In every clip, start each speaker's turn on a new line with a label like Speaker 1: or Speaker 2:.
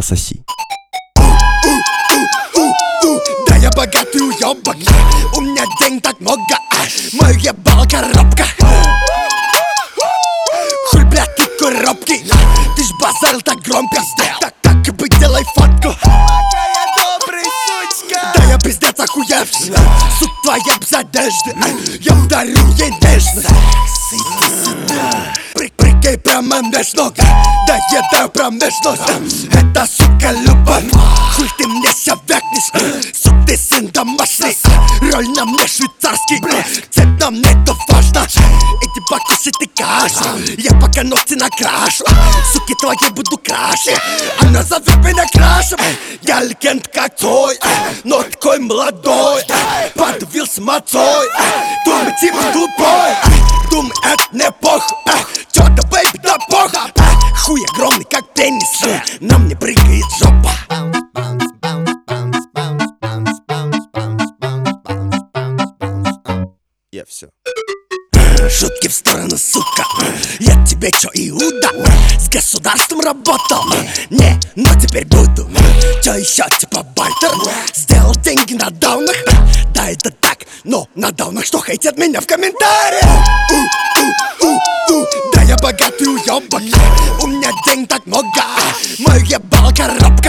Speaker 1: пососи.
Speaker 2: Да я богатый уёбок, у меня денег так много, мой ебал коробка. Хуй, блядь, ты коробки, ты ж базарил так громко. Так и быть, делай фотку. Да я пиздец охуевший, суд твоя без одежды, я дарю ей нежность. Прикинь, прямо меж ног, да едаю прям меж ног. Это, сука, любовь, хуй ты мне ся вякнешь. Сук, ты сын домашний, роль на мне швейцарский, цвет на мне то важно. Иди покушай ты кашу, я пока ногти накрашу. Суки твои буду краше, она зовет меня крашем. Я легенд как твой, но такой молодой. Подавился мацой, думай типа тупой. Думай, это не похуй, чё-то, бэйби, да похуй. Хуй огромный, как пенис, на мне прыгает жопа.
Speaker 1: Я все.
Speaker 2: Шутки в сторону, сука, я тебе чё, Иуда? С государством работал? Не, но теперь буду. Чё еще, типа бартер? Сделал деньги на даунах? Да, это так, но на даунах что хейтят меня в комментариях? Да я богатый уёбок, у меня денег так много, мой ебал коробка.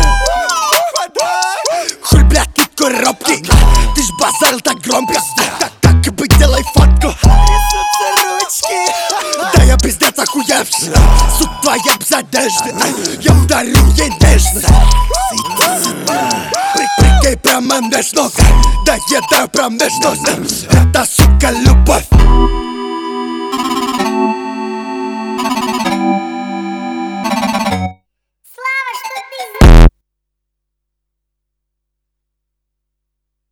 Speaker 2: Хуй, блядь, ты коробки, ты ж базарил так громко. Так и быть, делай фотку. Да я пиздец охуевший, суд твоя без одежды, я дарю ей нежность. Прикинь, прямо меж ног, да едаю прям меж ног. Это, сука, любовь.